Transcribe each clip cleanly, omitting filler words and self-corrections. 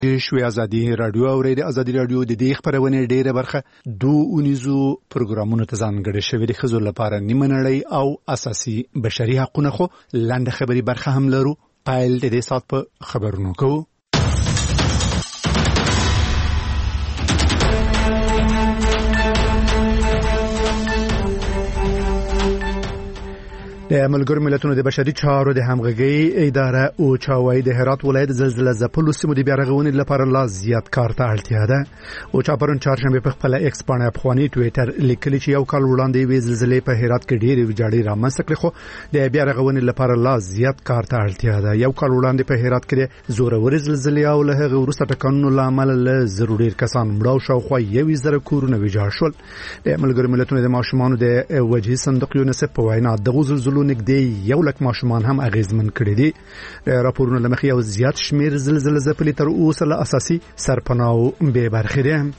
شوی ازادي رادیو او ریډیو ازادي رادیو د دې خبرونه ډیره برخه اونیزو پروګرامونو ته ځانګړي شوی د خزو لپاره نیمه نړۍ او اساسي بشري حقوقونه خو لاندې خبري برخه هم لرو. پایل د دې سات په خبرونو کوو. د ملګرو ملتونو د بشري چارو د همغږي اداره او چاوي د هرات ولایت زلزلې ځپلو سیمو د بیارغونې لپاره لا زیات کار ته اړتیا ده. او چاپرون چهارشنبه په خپل ایکس باندې افغاني ټوئیټر لیکلی چې یو کال وړاندې وی زلزلې په هرات کې ډېرې ویجاړې رامنځته کړې، خو د بیارغونې لپاره لا زیات کار ته اړتیا ده. یو کال وړاندې په هرات کې زورورې زلزلې او له هغه وروسته ټکانونو لامل ضروري کسان مړه او شاوخوا 1000 کورونه ویجاړ شول. د ملګرو ملتونو د ماشومانو د وجهي صندوق یونیسف په وینا دغه زلزلو نږدې 1 لک ماشومان هم اغیزمن کړي دي. راپورونه لمخې یو زیات شمیر زلزلې ځپلي تر اوسه له اساسي سرپناه به برخې دي.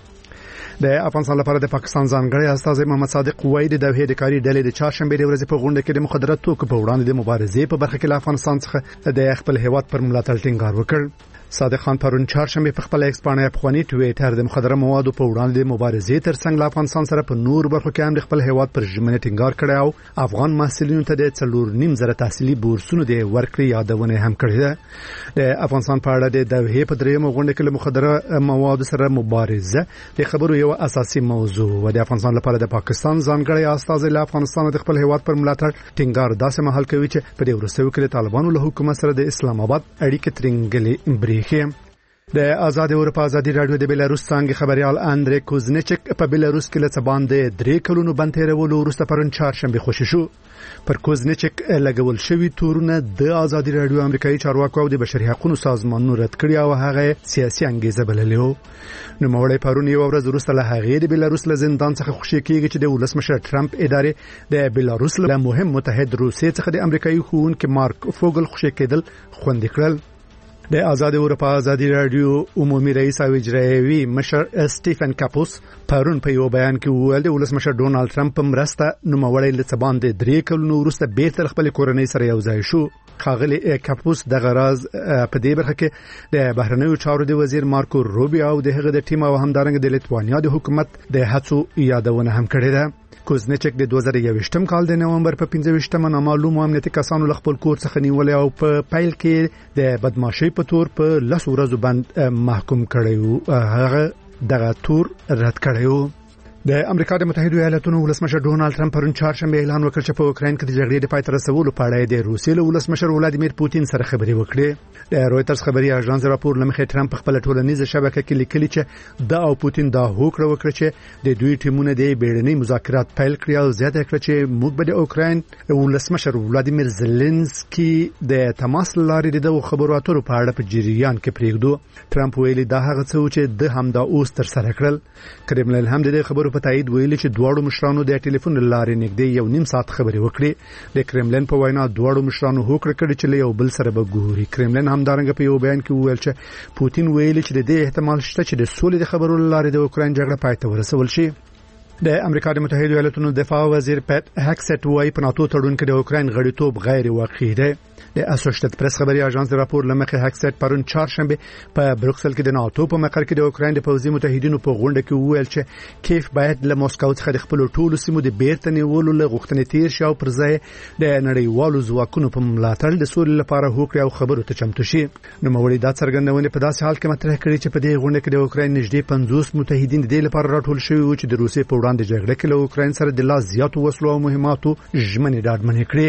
د افغانستان لپاره د پاکستان ځانګړی استازی محمد صادق وایي د دوحې د کاري ډلې د چهارشنبه ورځې په غونډه کې د مخدرات توکو په وړاندې د مبارزې په برخه کې له افغانستان څخه د خپل هیواد پر ملاتړ ټینګار وکړ. صادق خان پرون چهارشنبه په خپل ایکس باندې افغاني ټوئیټر د مخدره موادو په وړاندې د مبارزې ترڅنګ له افغانستان سره په نور برخو کې هم د خپل هیواد پر ژمنه ټینګار کړی او افغان محصلینو ته د 4.5 تحصیلي بورسونو د ورکړې یادونه هم کړې ده. د افغانستان په اړه د دوحې په درېمه غونډه کې له مخدره موادو سره مبارزه د خبرو یو اساسي موضوع و. د افغانستان لپاره د پاکستان ځانګړی استازی له افغانستان د خپل هیواد پر ملاتړ ټینګار داسې مهال کوي چې په دې وروستیو کې د طالبانو له حکومت سره د اسلام آباد اړیکې ترنګلې بریښي. د آزاد اروپا ازادي رادیو د بیلاروس څنګه خبريال اندری کوزنچک په بیلاروس کې له باندې 3 کلونو باندې تیرولو وروسته پرون چهارشنبه خوشی شو. پر کوزنچک لګول شوی تورونه د آزادي رادیو امریکایي چارواکو او د بشري حقوقو سازمانونو رد کړی او هغه سیاسي انګیزه بللې. نو مولای پرون یو ورځ وروسته له هغه د بیلاروس له زندان څخه خوشی کیږي چې د ولسمشر ټرمپ ادارې د بیلاروس له مهم متحد روسیې څخه د امریکایي ښوونکي مارک فوګل خوشی کېدل خوندې کړل. د آزاد اروپا ازادي رادیو عمومي رئیس او اجرایي مشر سټیفن کاپوس پرون په یو بیان کې وویل د ولسمشر ډونالد ټرمپ مرسته نوموړی لڅبان د 3 کلونو وروسته بیرته خپل کورنۍ سره یو ځای شو. خاغلی کاپوس د غراز په دې برخه کې د بهرنیو چارو د وزیر مارکو روبیو او دغه د ټیم او همدارنګ د لیتوانیا د حکومت د هڅو یادونه هم کړې ده. کوزنچک د 2021م کال د نومبر په 15مه نامعلوم امنیتي کسانو له خپل کور څخه نیولې او په پیل کې د بدمعشي په تور په 10 ورځو باندې محکوم کړیو. هغه دغه تور رد کړیو. د امریکا د متحده ایالاتونو ولسمشر ډونالد ټرمپ پرون چهارشنبه اعلان وکړ چې په اوکراین کې د جګړې د پای ته رسولو په اړه د روسیې له ولسمشر ولادیمیر پوتین سره خبرې وکړې. د رويټرز خبري اژانس راپور لمخې ټرمپ خپل ټولنیزه شبکه کې لیکلي چې د او پوتین دا هوکړه وکړه چې د دوی ټیمونه د بیړنۍ مذاکرات پیل کړي او زیاته کړه چې موږ به د اوکراین ولسمشر ولادیمیر زيلنسکي د تماس لارې د خبرو اترو په اړه په جریان کې پریږدو. ټرمپ ویلي دا هغه څه چې د همدا اوس تر سره کړل. کرملین هم د خبرو په تایید ویلي چې دواړو مشرانو د ټلیفون لارې نږدې 1.5 ساعت خبرې وکړې. د کرملین په وینا دواړو مشرانو هوکړه کړې چې له یو بل سره به ګوري. کرملین هم دارنګ په یو بیان کې وویل چې پوتین ویلي چې د دې احتمال شته چې د سولې د خبرو لارې د اوکراین جګړه پای ته ورسول شي. د امریکا د متحده ایالاتونو دفاع وزیر پټ هکسټ وایي په ناتو تړون کې د اوکراین غړیتوب غیر واقعي دی. د اسوسییټډ پریس خبري اژانس راپور لمخې هکسټ پرون چهارشنبه په بروکسل کې د ناتو په مقر کې د اوکراین د پوځي متحدینو په غونډه کې وویل چې کیف باید له موسکو څخه د خپل ټولو سیمو د بیرته نیولو له غوښتنې تیر شي او پر ځای د نړیوالو ځواکونو په ملاتړ د سولې لپاره هوکړه او خبرو ته چمتو شي. نو مولوی دا څرګندونه په داسې حال کې مطرح کړي چې په دې غونډه کې د اوکراین نږدې 50 متحدین د دې لپاره راټول شوي وو چې د روسیې په وړاندې جګړه کې له اوکراین سره د لا زیاتو وسلو او مهماتو ژمنې ډاډمنې کړې.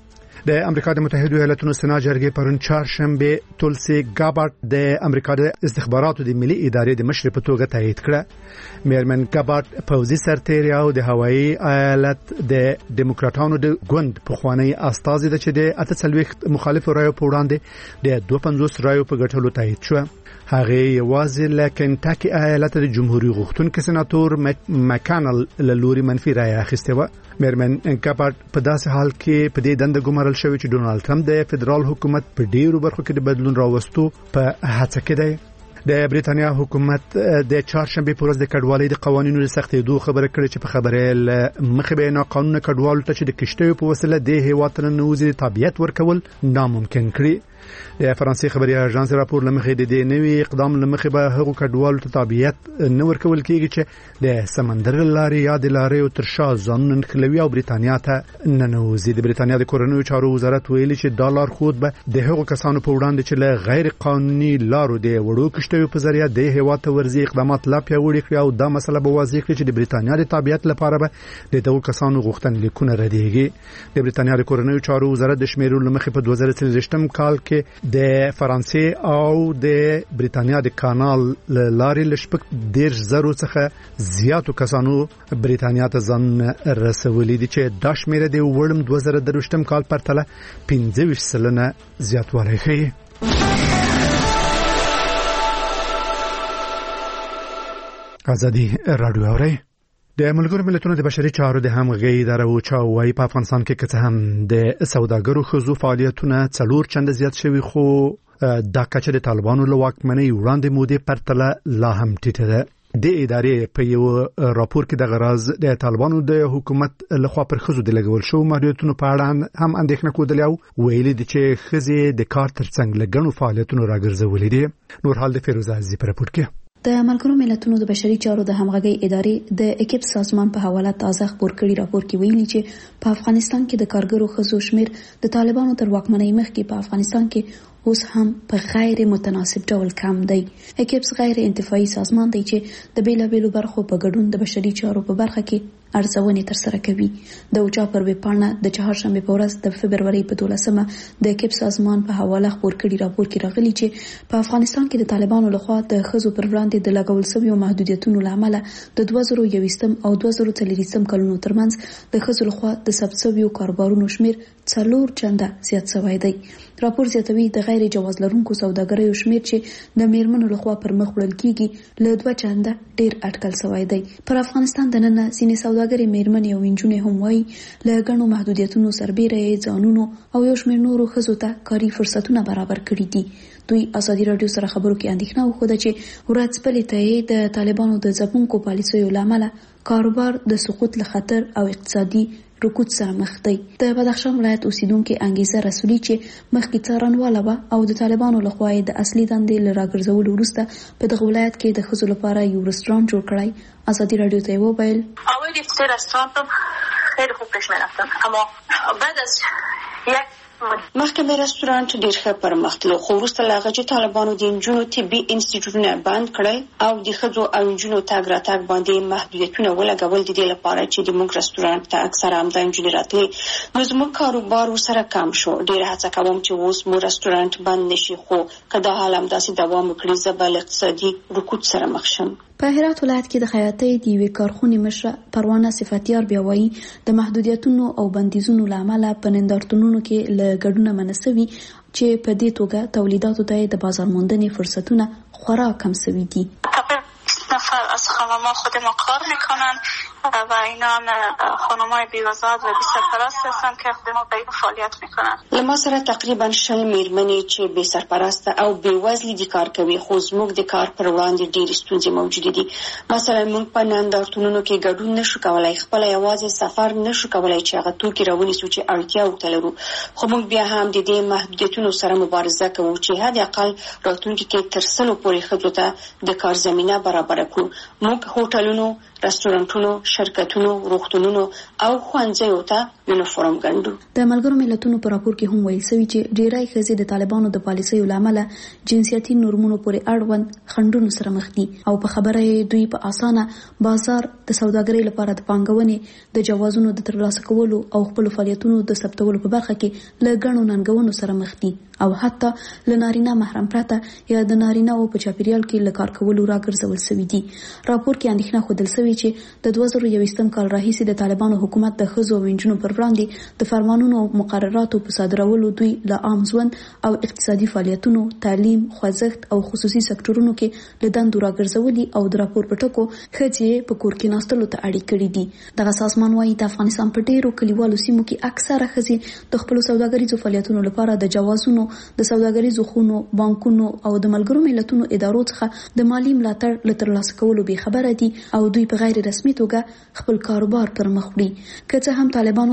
د امریکا د متحده ایالاتونو سنا جرګې پرون چهارشنبه تولسی ګابارد د امریکا د استخباراتو د ملي ادارې د مشر په توګه تایید کړه. میرمن ګابارد پوځي سرتیری او د هوایي ایالت د ډیموکراتانو د ګوند په خوانی استازي د چې د 48 مخالف رایو په وړاندې د 250 رایو په ګټلو تایید شو. هغه یوازې له کنټاکي ایالت د جمهوریت غوښتونکو سناتور مکانل له لوري منفي رایه اخیسته و. میرمن ګابارد په داسې حال کې په دې دنده ګمارل شوی چې ډونالد ټرمپ د فدرال حکومت په ډیرو برخو کې د بدلون راوستو په هڅه کې دی. د بریتانیا حکومت د چهارشنبه په ورځ د کډوالۍ د قوانینو د سختېدو خبره کړې چې په خبره مخې به نه قانون کډوالو ته چې د کشتیو په وسیله د هیواد ته نوځي تابعیت ورکول ناممکن کړي. د فرانسې خبري اژانس راپور لمخې د دې نوي اقدام لمخې به هغو کډوالو ته تابعیت نه ورکول کیږي چې د سمندر لارې یا د لارې تر شا ځانونه نښلوي او بریتانیا ته ننوځي. د بریتانیا د کورنیو چارو وزارت ویلي چې ډالر خود به د هغو کسانو په وړاندې چې له غیر قانوني لارو د وړو کشتیو په ذریعہ د هیواد ته ورځي اقدامات لا پیاوړي کړي او دا مسله به واضح کړي چې د بریتانیا د تابعیت لپاره به د دغو کسانو غوښتنلیکونه ردیږي. د بریتانیا د کورنیو چارو وزارت د شمیرو لمخې په 2023 کال کې د فرانسې او د بریتانیا د کانال لارې لشپک 10,000 څخه زیاتو کسانو بریتانیا ته ځان رسولي دي چې دا شمیره د وړم 2023 کال پرتله 25% زیاتوالی ښیي. ازادي رادیو اوري. د ملګرو ملتونو د بشري چارو د همغږي اداره اوچا وايي په افغانستان کې که هم د سوداګرو خزو فعالیتونه 4 چنده زیات شوي خو دا کچه د طالبانو له واکمنۍ وړاندې مودې پرتله لا هم ټیټه ده. د ادارې په یو راپور کې د غراز د طالبانو د حکومت لخوا پر خزو د لګول شو محدودیتونو په اړه هم اندېښنه کودلې او ویلي دي چې خزي د کار ترڅنګ لګڼو فعالیتونو راګرځولې دي. نور حال د فیروزه عزیزی پر راپور کې. د ملګرو ملتونو د بشري چارو د همغږي ادارې د اکیپ سازمان په حواله تازه خبر کړي راپور کې ویلي چې په افغانستان کې د کارګرو خزو شمیر د طالبانو تر واکمنۍ مخکې په افغانستان کې اوس هم په غیر متناسب ډول کم دی. اکیپس غیر انتفاعي سازمان دی چې د بیلابیلو برخو په ګډون د بشري چارو په برخه کې ارزونې ترسره کوي. د اوچا پر ویبپاڼه د چهارشنبه په ورځ د فبرवरी په 12مه د اکیپ سازمان په حواله خبر کړي راپور کې راغلي چې په افغانستان کې د طالبانو لخوا د خزو پر وړاندې د لګول شویو محدودیتونو لامل د 2021 او 2023 کلونو ترمنځ د خزو لخوا د ثبت شویو کاروبارونو شمیر 4 چنده زیات شوی دی. راپور زیاتوي د غیر جواز لرونکو سوداګریو شمیر چې د میرمنو لخوا پر مخ وړل کیږي له 2 چنده ډیر اټکل شوی دی. پر افغانستان د نن سینې سوداګري میرمنې او انجونې هم وایي له غنو محدودیتونو سربېره ځانونو او یو شمیر نورو خزو ته کاري فرصتونه برابر کړي دي. دوی ازادي رادیو سره خبرو کې اندېښنه وښوده چې ورځپلې ته د طالبانو د ځپونکو پالیسیو لامل کاروبار د سقوط له خطر او اقتصادي رکود سره مخ دی. د بدخشان ولایت اوسیدونکو انګیزه رسولي چې مخکې څارنواله و او د طالبانو لخوا د اصلي دندې لراګرځولو وروسته په دغه ولایت کې د خزو لپاره یو رستوران جوړ کړی. ازادي رادیو ته وویل اول افتتاح رستوران خیلی خوب پیش می‌رفتم اما بعد از یک مخکې مې رستوران ډیر ښه پرمختلو خو وروسته له هغه چې طالبانو د انجونو طبي انسټیټیوټونه بند کړل او د ښځو او انجونو تګ راتګ باندې محدودیتونه ولګول د دې لپاره چې د موږ رستوران ته اکثره همدا انجونې راتلې نو زموږ کاروبار ورسره کم شو. ډیره هڅه کوم چې اوس مو رستوران بند نشي خو که دا حال همداسې دوام وکړي زه به له اقتصادي رکود سره مخ شم. په هرات ولایت کې د خیاطۍ د یوې کارخونې مشره پروانه صفاتیار بیا وایي د محدودیتونو او بندیزونو لامل په نندارتونونو کې له ګډونه منسوي چې په دې توګه تولیداتو ته د بازار موندنې فرصتونه خورا کم شوي دي. نفر از خانم‌ها خود ما کار میکنن و اینا هم خانم‌های بی‌وزاد و بی سرپرست هستن که خود ما به این فعالیت میکنن. لما سره تقریبا 60 میرمنې چې بی سرپرست او بی وزلي دي کار کوي خو زموږ د کار پر وړاندې ډېرې ستونزې موجود دي. مثلا موږ په نندارتونونو کې ګډون نشو کولای، خپل یوازې سفر نشو کولای چې هغه توکي راونیسو چې اړتیا ورته لرو. خو موږ بیا هم د دې محدودیتونو سره مبارزه کوو چې حد اقل راتلونکي کې تر 100 پورې ښځو ته د کار زمینه برابر کړو. موږ هوټلونو، رستورانټونو، شرکتونو، روغتونونو او ښوونځیو ته یونیفورم ګنډو. د ملګرو ملتونو په راپور کې هم ویل شوی چې ډیری ښځې د طالبانو د پالیسیو لامل جنسیتي نورمونو پورې اړوند خنډونو سره مخ دي او په خبره دوی په اسانه بازار د سوداګرۍ لپاره د پانګونې د جوازونو د ترلاسه کولو او خپل فعالیتونو د ثبتولو په برخه کې له ګڼو ننګونو سره مخ دي او حتی له نارینه محرم پرته یا د نارینه او په چاپیریال کې له کار کولو راګرځول شوي دي. راپور کې اندېښنه ښودل شوې چې د 2021 کال راهیسې د طالبانو حکومت د ښځو او نجونو پر وړاندې د فرمانونو او مقرراتو په صادرولو دوی له عام ژوند او اقتصادي فعالیتونو، تعلیم، خوځښت او خصوصي سکتورونو کې له دندو راګرځولي او د راپور په ټکو ښځې په کور کې ناستلو ته اړ کړي دي. دغه سازمان وايي د افغانستان په ډیرو کلیوالو سیمو کې اکثره ښځې د خپل سوداګریزو فعالیتونو لپاره د جوازونو، د سوداګریزو خونو، بانکونو او د ملګرو ملتونو ادارو څخه د مالی ملاتړ ترلاسه کولو به خبره دي او دوی په غیر رسمي توګه خپل کاروبار پر مخ وړي. که څه هم طالبانو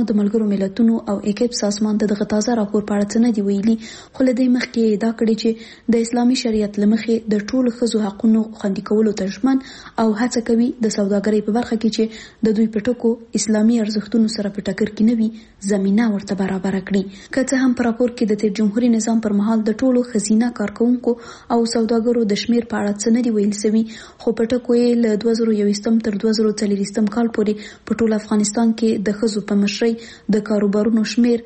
د ملګرو ملتونو او اکیپ سازمان ته د تازه راپور په اړه نه دی ویلي، خو له دې مخکې دا کړی چې د اسلامي شریعت لمخې د ټولو ښځو حقوقو خوندي کولو ته ژمن او هڅه کوي د سوداګرۍ په برخه کې چې د دوی په ټکو اسلامي ارزښتونو سره په ټکر کې نه وي زمينه ورته برابر کړي. که څه هم په راپور کې د تیر جمهوریت نظام پر مهال د ټولو خزینه کارکونکو او سوداګرو د شمیر په اړه څه نه دی ویل شوی، خو په ټکو یې له 2021 تر 2040 کال پورې په ټول افغانستان کې د ښځو په مشرۍ د کاروبارونو شمیر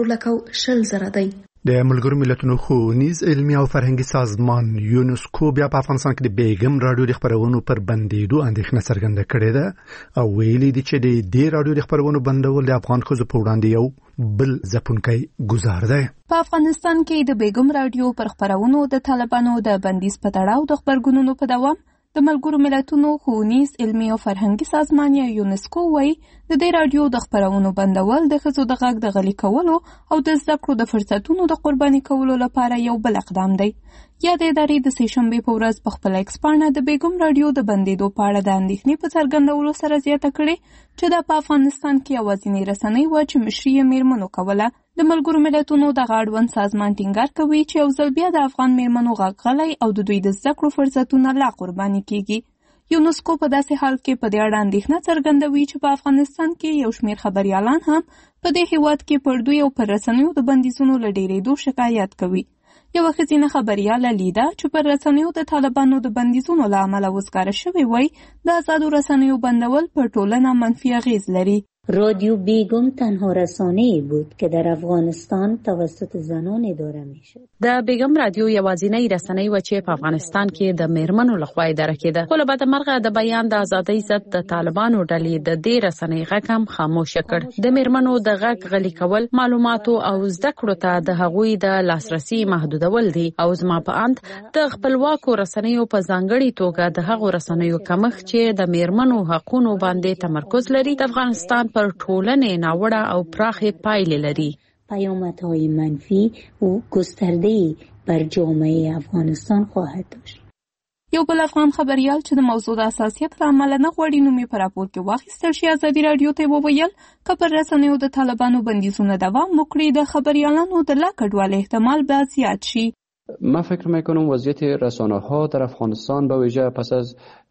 4,20,000 دی. د ملګرو ملتونو ښوونیز علمي او فرهنګي سازمان یونسکو بیا په افغانستان کې د بیګم رادیو د خبرونو پر بندیدو اندېښنه څرګنده کړې ده او ویلي دي چې د دې رادیو د خبرونو بندول د افغان ښځو په وړاندې یو بل ځپونکی ګزار دی. په افغانستان کې د بیګم رادیو پر خبرونو د طالبانو د بندیز په تړاو د خبرګونونو په دوام د ملګرو ملتونو ښوونیز علمي او فرهنګي سازمان یا یونسکو وایي د دې رادیو د خبرونو بندول د ښځو د غږ د غلي کولو او د زده کړو د فرصتونو د قرباني کولو لپاره یو بل اقدام دی. یا د ادارې د سه‌شنبې په ورځ په خپل ایکس پاڼه د بیګم رادیو د بندیدو په اړه د اندېښنې په څرګندولو سره زیاته کړې چې دا په افغانستان کې یوازینۍ رسنۍ وه چې مشري یې میرمنو کوله. د ملګرو ملتونو د اړوند سازمان ټینګار کوي چې یو ځل بیا د افغان میرمنو غږ غلی او د دوی د زده کړو فرصتونه لا قرباني کیږي. یونسکو په داسې حال کې په دې اړه اندېښنه څرګندوي چې په افغانستان کې یو شمېر خبریالان هم په دې هیواد کې پر دوی او پر رسنیو د بندیزونو له ډېرېدو شکایت کوي. یوه ښځینه خبریاله لیده چې پر رسنیو د طالبانو د بندیزونو له امله وزګاره شوې وای، د آزادو رسنیو بندول پر ټولنه منفي اغیز لري. رادیو بیگم تنها رسانه‌ای بود که در افغانستان توسط زنان اداره میشد. د بیگم رادیو یوازینۍ رسنۍ و چې په افغانستان کې د میرمنو لخوا اداره کېده. خو له بدمرغه د بیان د ازادۍ ضد د طالبانو ډلې د دې رسنۍ غږ هم خاموش کړ. د میرمنو د غږ غلي کول، معلوماتو او زده کړو ته د هغوی د لاسرسي محدودول دي او زما په اند د خپلواکو رسنیو په ځانګړي توګه د هغو رسنیو کمښت چې د میرمنو حقوقو باندې تمرکز لري د افغانستان پر ټولنې ناوړه او پراخې پایلې لري. پیامدهای منفی و گسترده‌ای بر جامعه افغانستان خواهد داشت. یو بل افغان خبریال چې د موضوع د حساسیت له امله نه غواړي نوم یې په راپور کې واخیستل شي، ازادي راډیو ته وویل که پر رسنیو د طالبانو بندیزونه دوام وکړي د خبریالانو د لا کډوالۍ احتمال به زیات شي. من فکر میکنم وضعیت رسانه ها در افغانستان به ویژه پس از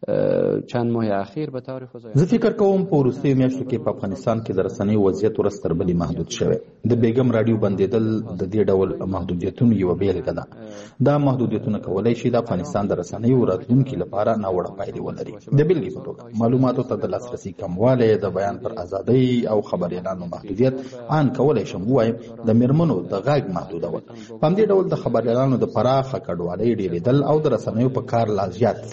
چند ماه اخیر به طور فزاینده زه فکر کوم په وروستیو میاشتو کې په افغانستان کې د رسنیو وضعیت ورځ تر بلې محدود شوی. د بیګم رادیو بندیدل د دې ډول محدودیتونو یوه بیلګه ده. دا محدودیتونه کولی شي د افغانستان د رسنیو راتلونکي لپاره ناوړه پایلې ولري. د بیلګې په توګه معلوماتو ته د لاسرسي کموالی، د بیان پر ازادۍ او خبریالانو محدودیت. ان کولی شم ووایم د میرمنو د غږ محدودول. په همدې ډول د خبریالانو د پراخه کډوالۍ ډېرېدل او د رسنیو په کار لا زیات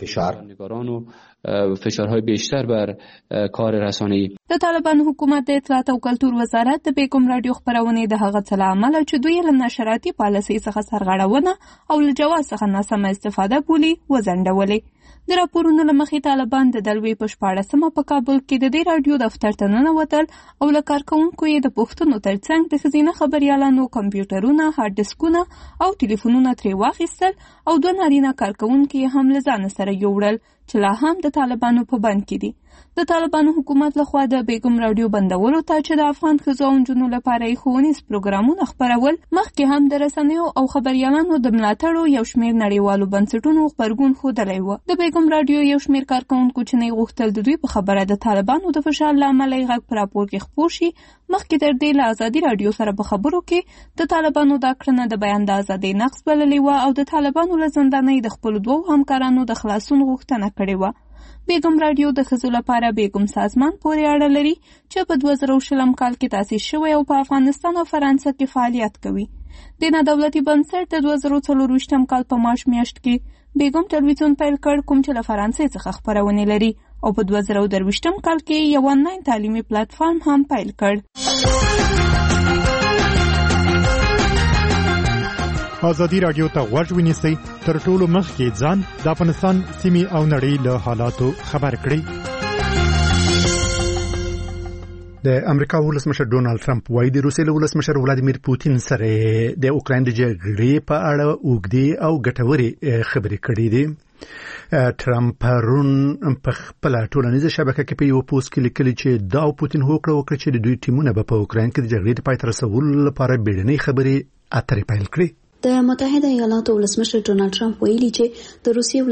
فشارهای بیشتر بر کار رسانه‌ای. د طالبانو حکومت د اطلاعات او کلتور وزارت د بیګم رادیو خبرونې د هغه څه له امله چې دوی له نشراتي پالیسۍ څخه سرغړونه او له جواز څخه ناسمه استفاده بولي وځنډولې. د راپورونو له مخې طالبان د دلوي په 14مه په کابل کې د دې رادیو دفتر ته ننوتل او له کارکوونکو یې د پوښتنو ترڅنګ د ښځینه خبریالانو کمپیوټرونه، هارډ ډیسکونه او ټلیفونونه ترې واخیستل او 2 نارینه کارکوونکي هم له ځان سره یوړل چې لا هم د طالبانو په بند کې دي. د طالبانو حکومت لخوا د بیګم رادیو بندولو ته چې د افغان ښځو او نجونو لپاره یې ښوونیز پروګرامونه خپرول، مخکې هم د رسنیو او خبریالانو د ملاتړو یو شمېر نړیوالو بنسټونو غبرګون ښودلی و. د بیګم رادیو یو شمېر کارکوونکو چې نه غوښتل د دوی په خبره د طالبانو د فشار له امله یې غږ په راپور کې خپور شي، مخکې تر دې له ازادي راډیو سره په خبرو کې د طالبانو دا کړنه د بیان د ازادۍ نقض بللې وه او د طالبانو له زندانۍ د خپلو 2 همکارانو د خلاصون غوښتنه کړې وه. بیګم رادیو د ښځو لپاره بیګم سازمان پورې اړه لري چې په 2020 کال کې تاسیس شوی او په افغانستان او فرانسه کې فعالیت کوي. د نادولتي بنسټ د 2024 کال په مارچ میاشت کې بیګم ټلویزیون پیل کړ، کوم چې له فرانسې څخه خپرونې لري، او په 2023 کال کې یو آنلاین تعلیمي پلیټفارم هم پیل کړ. ازادي راډیو ته غوږ ونیسئ، تر ټولو مخکې ځان د افغانستان سیمې او نړۍ له حالاتو خبر کړئ. د امریکا ولسمشر ډونالد ټرمپ وايي د روسیې له ولسمشر ولادیمیر پوتین سره د اوکراین د جګړې په اړه اوږدې او ګټورې خبرې کړې دي. ټرمپ پرون په خپل ټولنیزه شبکه کې په یو پوسټ کې لیکلي چې دا پوتین هوکړه وکړه چې د دوی ټیمونه په اوکراین کې د جګړې د پای ته رسولو لپاره بیړنۍ خبرې اترې پیل کړې. د متحده ایالاتو ولسمشر ډونالد ټرمپ ویلي چې د روسیې